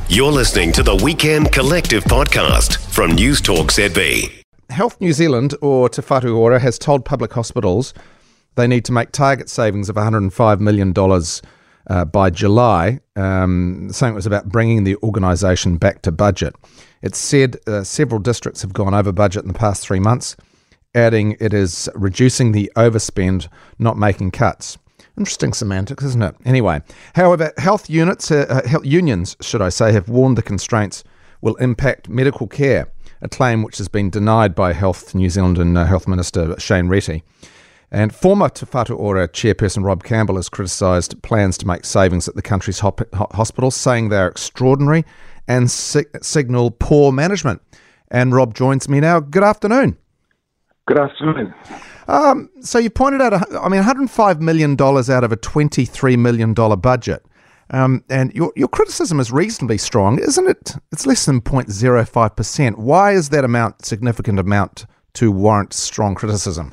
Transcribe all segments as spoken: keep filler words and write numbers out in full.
You're listening to the Weekend Collective podcast from News Talk Z B. Health New Zealand, or Te Whatu Ora, has told public hospitals they need to make target savings of one hundred five million dollars uh, by July, um, saying it was about bringing the organisation back to budget. It said uh, several districts have gone over budget in the past three months, adding it is reducing the overspend, not making cuts. Interesting semantics, isn't it? Anyway, however, health units, uh, health unions, should I say, have warned the constraints will impact medical care, a claim which has been denied by Health New Zealand and uh, Health Minister Shane Reti. And former Te Whatu Ora chairperson Rob Campbell has criticised plans to make savings at the country's hop- hospitals, saying they are extraordinary and si- signal poor management. And Rob joins me now. Good afternoon. Good afternoon. Um, so you pointed out, I mean, one hundred five million dollars out of a twenty-three million dollars budget. Um, and your your criticism is reasonably strong, isn't it? It's less than zero point zero five percent. Why is that amount significant amount to warrant strong criticism?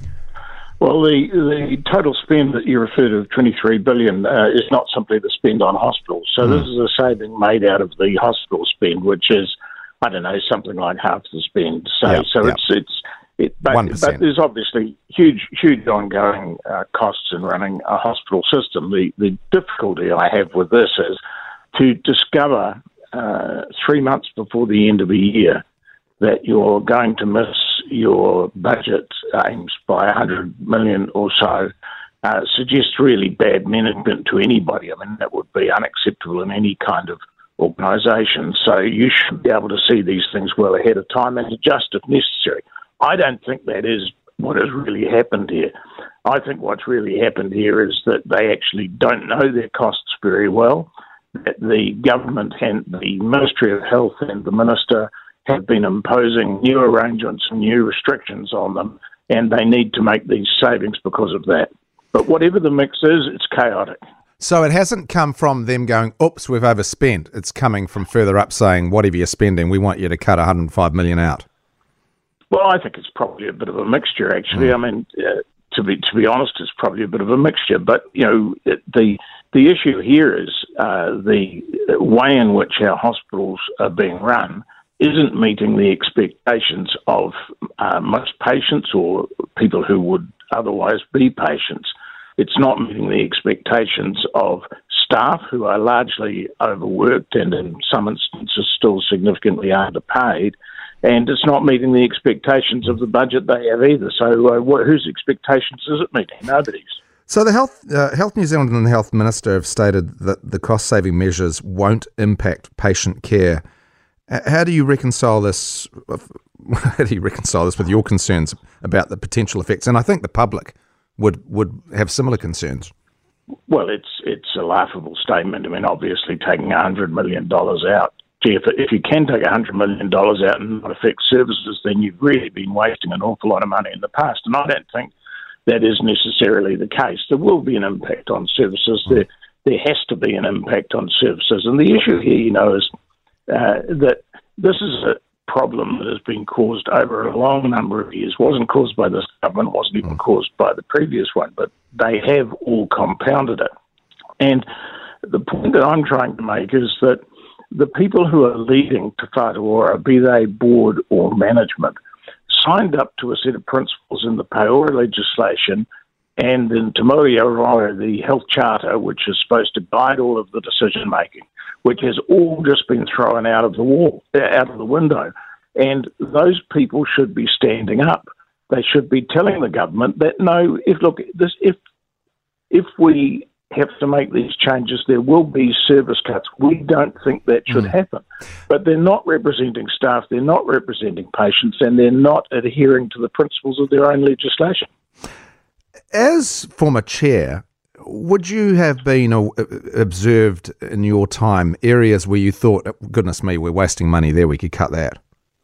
Well, the, the total spend that you refer to of twenty-three billion dollars uh, is not simply the spend on hospitals. So mm. this is a saving made out of the hospital spend, which is, I don't know, something like half the spend. So, yeah, so yeah. it's it's it, but, but there's obviously huge huge ongoing uh, costs in running a hospital system. The the difficulty I have with this is to discover uh, three months before the end of the year that you're going to miss your budget aims by one hundred million or so uh, suggests really bad management to anybody. I mean, that would be unacceptable in any kind of organisation. So you should be able to see these things well ahead of time and adjust if necessary. I don't think that is what has really happened here. I think what's really happened here is that they actually don't know their costs very well, that the government and the Ministry of Health and the Minister have been imposing new arrangements and new restrictions on them, and they need to make these savings because of that. But whatever the mix is, it's chaotic. So it hasn't come from them going, oops, we've overspent. It's coming from further up saying, whatever you're spending, we want you to cut one hundred five million dollars out. Well, I think it's probably a bit of a mixture, actually. Mm. I mean, uh, to be to be honest, it's probably a bit of a mixture. But, you know, it, the the issue here is uh, the way in which our hospitals are being run isn't meeting the expectations of uh, most patients or people who would otherwise be patients. It's not meeting the expectations of staff who are largely overworked and in some instances still significantly underpaid. And it's not meeting the expectations of the budget they have either. So uh, wh- whose expectations is it meeting? Nobody's. So the Health uh, Health New Zealand and the Health Minister have stated that the cost-saving measures won't impact patient care. How do you reconcile this? How do you reconcile this with your concerns about the potential effects? And I think the public would would have similar concerns. Well, it's it's a laughable statement. I mean, obviously, taking one hundred million dollars out. Gee, if, if you can take one hundred million dollars out and not affect services, then you've really been wasting an awful lot of money in the past. And I don't think that is necessarily the case. There will be an impact on services. There there has to be an impact on services. And the issue here, you know, is Uh, that this is a problem that has been caused over a long number of years. Wasn't caused by this government, wasn't even caused by the previous one, but they have all compounded it. And the point that I'm trying to make is that the people who are leading Te Whatu Ora, be they board or management, signed up to a set of principles in the Paora legislation and in Te Moeoraora, the health charter, which is supposed to guide all of the decision-making, which has all just been thrown out of the wall, out of the window. And those people should be standing up. They should be telling the government that, no, if look, this, if if we have to make these changes, there will be service cuts. We don't think that should mm. happen. But they're not representing staff, they're not representing patients, and they're not adhering to the principles of their own legislation. As former chair, would you have been uh, observed in your time areas where you thought, goodness me, we're wasting money there, we could cut that?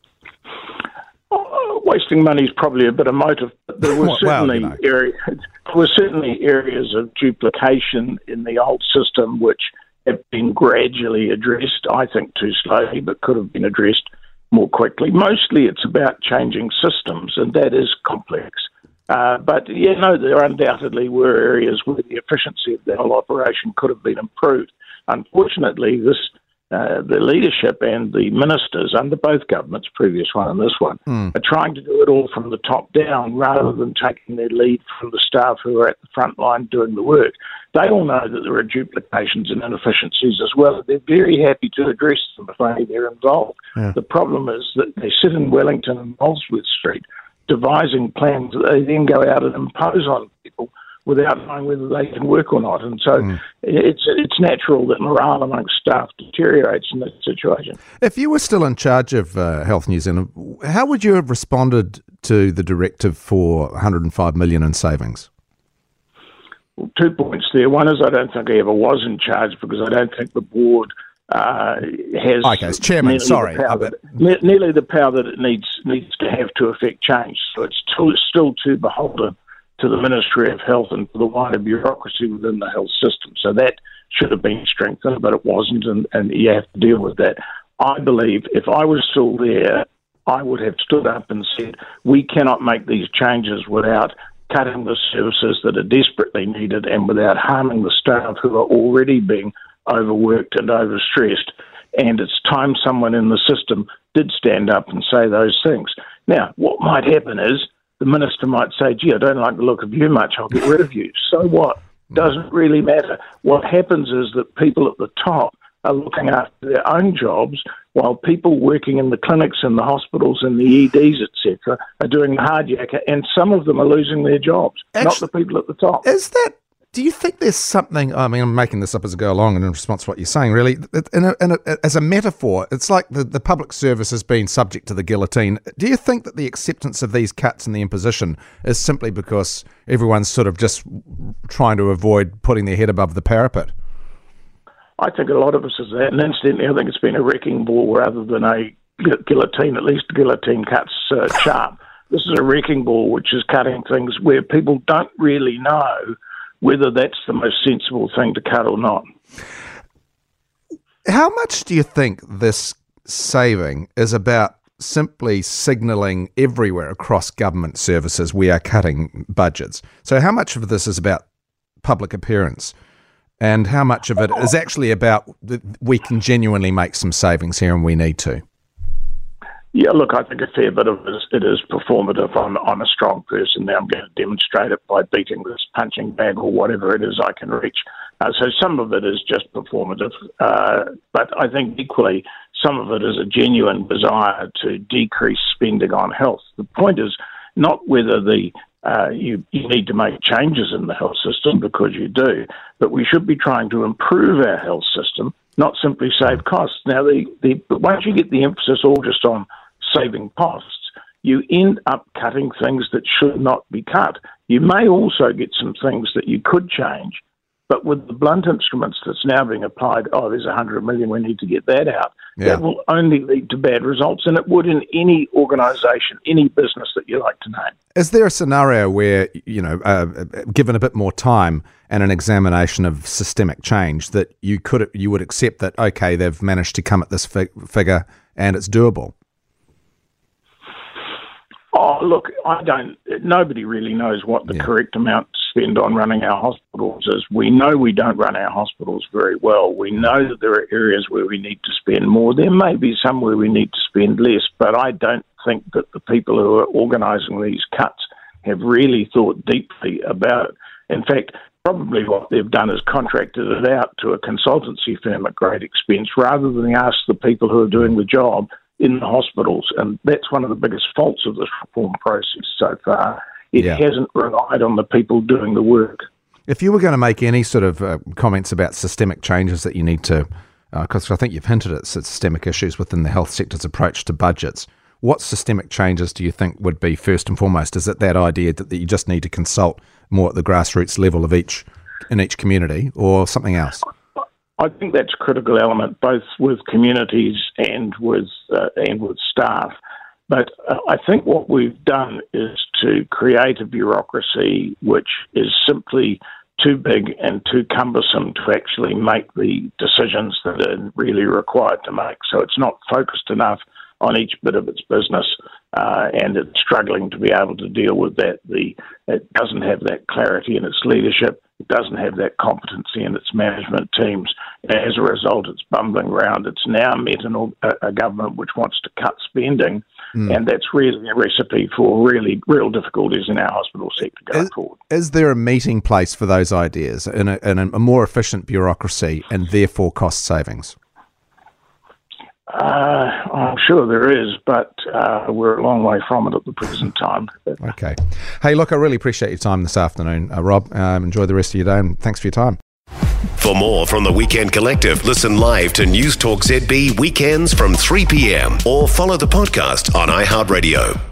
Oh, wasting money is probably a bit of motive, but there were certainly well, you know. areas, there were certainly areas of duplication in the old system which have been gradually addressed, I think too slowly, but could have been addressed more quickly. Mostly it's about changing systems, and that is complex. Uh, but, yeah, no, there undoubtedly were areas where the efficiency of the whole operation could have been improved. Unfortunately, this uh, the leadership and the ministers under both governments, previous one and this one, mm. are trying to do it all from the top down rather than taking their lead from the staff who are at the front line doing the work. They all know that there are duplications and inefficiencies as well. They're very happy to address them if only they're involved. Yeah. The problem is that they sit in Wellington and Molesworth Street devising plans that they then go out and impose on people without knowing whether they can work or not. And so mm. it's it's natural that morale amongst staff deteriorates in that situation. If you were still in charge of uh, Health New Zealand, how would you have responded to the directive for one hundred five million dollars in savings? Well, two points there. One is I don't think I ever was in charge because I don't think the board uh, has... Okay, as chairman, sorry. The that, ne- nearly the power that it needs needs to have to affect change. So it's too, still too beholden to the Ministry of Health and to the wider bureaucracy within the health system. So that should have been strengthened, but it wasn't, and, and you have to deal with that. I believe if I was still there, I would have stood up and said, we cannot make these changes without cutting the services that are desperately needed and without harming the staff who are already being overworked and overstressed. And it's time someone in the system did stand up and say those things. Now, what might happen is the minister might say, gee, I don't like the look of you much, I'll get rid of you. So what? Doesn't really matter. What happens is that people at the top are looking after their own jobs while people working in the clinics and the hospitals and the E Ds, et cetera, are doing the hard yakka, and some of them are losing their jobs, Actually, not the people at the top. Is that, do you think there's something, I mean, I'm making this up as I go along and in response to what you're saying, really, in a, in a, as a metaphor, it's like the, the public service has been subject to the guillotine. Do you think that the acceptance of these cuts and the imposition is simply because everyone's sort of just trying to avoid putting their head above the parapet? I think a lot of us is that, and incidentally, I think it's been a wrecking ball rather than a guillotine. At least the guillotine cuts uh, sharp. This is a wrecking ball, which is cutting things where people don't really know whether that's the most sensible thing to cut or not. How much do you think this saving is about simply signalling everywhere across government services we are cutting budgets? So how much of this is about public appearance? And how much of it is actually about we can genuinely make some savings here and we need to? Yeah, look, I think a fair bit of it is, it is performative. I'm, I'm a strong person now. I'm going to demonstrate it by beating this punching bag or whatever it is I can reach. Uh, so some of it is just performative. Uh, but I think equally some of it is a genuine desire to decrease spending on health. The point is not whether the Uh, you, you need to make changes in the health system, because you do, but we should be trying to improve our health system, not simply save costs. Now, the, the but once you get the emphasis all just on saving costs, you end up cutting things that should not be cut. You may also get some things that you could change, but with the blunt instruments that's now being applied, oh, there's one hundred million, we need to get that out. Yeah. That will only lead to bad results, and it would in any organisation, any business that you like to name. Is there a scenario where, you know, uh, given a bit more time and an examination of systemic change, that you could you would accept that, okay, they've managed to come at this fig- figure and it's doable? Oh, look, I don't. Nobody really knows what the yeah. correct amount to spend on running our hospitals is. We know we don't run our hospitals very well. We know that there are areas where we need to spend more. There may be some where we need to spend less, but I don't think that the people who are organising these cuts have really thought deeply about it. In fact, probably what they've done is contracted it out to a consultancy firm at great expense rather than ask the people who are doing the job in the hospitals, and that's one of the biggest faults of this reform process so far. It yeah. hasn't relied on the people doing the work. If you were going to make any sort of uh, comments about systemic changes that you need to, because uh, I think you've hinted at systemic issues within the health sector's approach to budgets, what systemic changes do you think would be first and foremost? Is it that idea that, that you just need to consult more at the grassroots level of each in each community, or something else? I think that's a critical element, both with communities and with uh, and with staff. But uh, I think what we've done is to create a bureaucracy which is simply too big and too cumbersome to actually make the decisions that are really required to make. So it's not focused enough on each bit of its business. uh, and it's struggling to be able to deal with that. The it doesn't have that clarity in its leadership. It doesn't have that competency in its management teams. As a result, it's bumbling around. It's now met an, a, a government which wants to cut spending, mm. and that's really a recipe for really real difficulties in our hospital sector going is, forward. Is there a meeting place for those ideas in a, in a more efficient bureaucracy and therefore cost savings? Uh, I'm sure there is, but uh, we're a long way from it at the present time. Okay. Hey, look, I really appreciate your time this afternoon, uh, Rob. Um, enjoy the rest of your day, and thanks for your time. For more from the Weekend Collective, listen live to News Talk Z B weekends from three p.m. or follow the podcast on iHeartRadio.